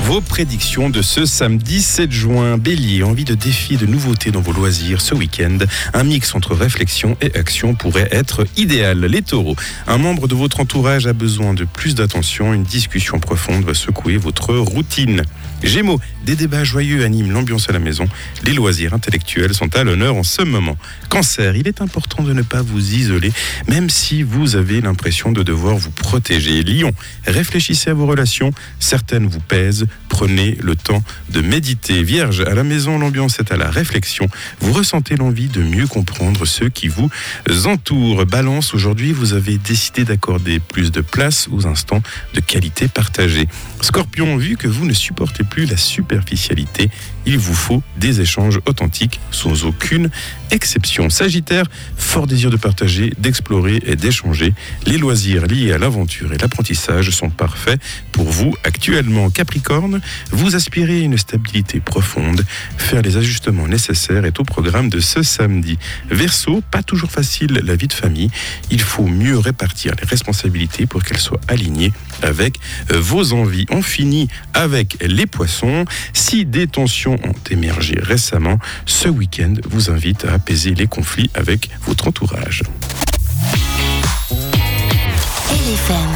Vos prédictions de ce samedi 7 juin. Bélier, envie de défis, de nouveautés dans vos loisirs ce week-end. Un mix entre réflexion et action pourrait être idéal. Les taureaux, un membre de votre entourage a besoin de plus d'attention. Une discussion profonde va secouer votre routine. Gémeaux, des débats joyeux animent l'ambiance à la maison. Les loisirs intellectuels sont à l'honneur en ce moment. Cancer, il est important de ne pas vous isoler, même si vous avez l'impression de devoir vous protéger. Lion, réfléchissez à vos relations. Certaines vous pèsent. Prenez le temps de méditer. Vierge, à la maison, l'ambiance est à la réflexion. Vous ressentez l'envie de mieux comprendre ceux qui vous entourent. Balance, aujourd'hui, vous avez décidé d'accorder plus de place aux instants de qualité partagée. Scorpion, vu que vous ne supportez plus la superficialité, il vous faut des échanges authentiques sans aucune exception. Sagittaire, fort désir de partager, d'explorer et d'échanger. Les loisirs liés à l'aventure et l'apprentissage sont parfaits pour vous actuellement. Capricorne, vous aspirez à une stabilité profonde. Faire les ajustements nécessaires est au programme de ce samedi. Verseau, pas toujours facile la vie de famille. Il faut mieux répartir les responsabilités pour qu'elles soient alignées avec vos envies. On finit avec les poissons. Si des tensions ont émergé récemment, ce week-end vous invite à apaiser les conflits avec votre entourage.